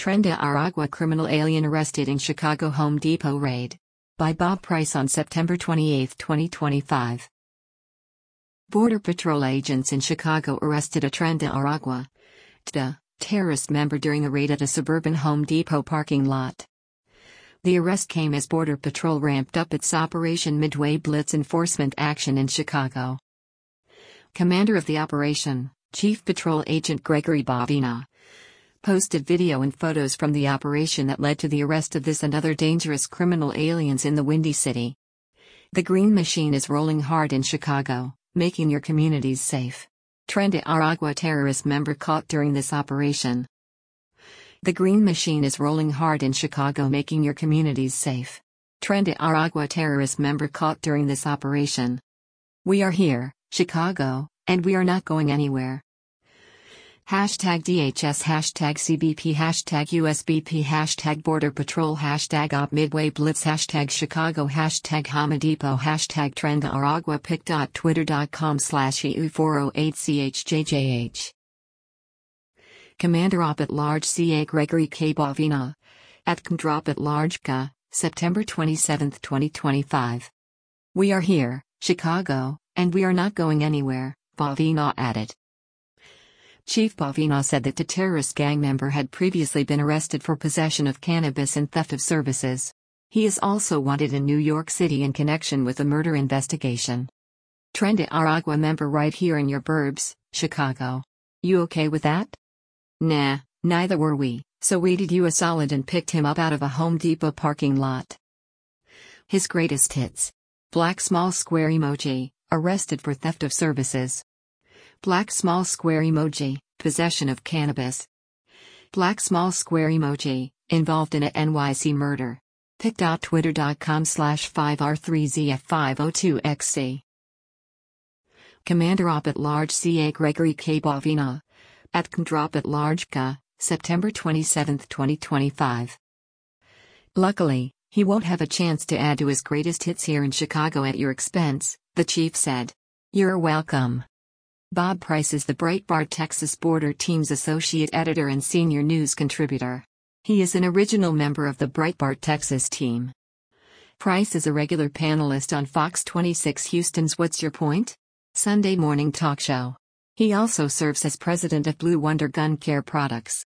Tren de Aragua criminal alien arrested in Chicago Home Depot raid. By Bob Price on September 28, 2025. Border Patrol agents in Chicago arrested a Tren de Aragua terrorist member during a raid at a suburban Home Depot parking lot. The arrest came as Border Patrol ramped up its Operation Midway Blitz enforcement action in Chicago. Commander of the operation, Chief Patrol Agent Gregory Bavina, posted video and photos from the operation that led to the arrest of this and other dangerous criminal aliens in the Windy City. The green machine is rolling hard in Chicago, making your communities safe. Tren de Aragua terrorist member caught during this operation. The green machine is rolling hard in Chicago, making your communities safe. Tren de Aragua terrorist member caught during this operation. We are here, Chicago, and we are not going anywhere. Hashtag DHS, hashtag CBP, hashtag USBP, hashtag Border Patrol, hashtag Op Midway Blitz, hashtag Chicago, hashtag Home Depot, hashtag Tren de Aragua, pic.twitter.com/EU408CHJJH. Commander Op at Large CA Gregory K. Bavina. At Comdrop at Large CA, September 27, 2025. We are here, Chicago, and we are not going anywhere, Bavina added. Chief Bavina said that the terrorist gang member had previously been arrested for possession of cannabis and theft of services. He is also wanted in New York City in connection with a murder investigation. Tren de Aragua member right here in your burbs, Chicago. You okay with that? Nah, neither were we, so we did you a solid and picked him up out of a Home Depot parking lot. His greatest hits. Black small square emoji, arrested for theft of services. Black small square emoji, possession of cannabis. Black small square emoji, involved in a NYC murder. pic.twitter.com/5R3ZF502XC. Commander Op at Large CA Gregory K. Bavina. At Comdrop at Large CA, September 27, 2025. Luckily, he won't have a chance to add to his greatest hits here in Chicago at your expense, the chief said. You're welcome. Bob Price is the Breitbart Texas Border Team's associate editor and senior news contributor. He is an original member of the Breitbart Texas team. Price is a regular panelist on Fox 26 Houston's What's Your Point? Sunday morning talk show. He also serves as president of Blue Wonder Gun Care Products.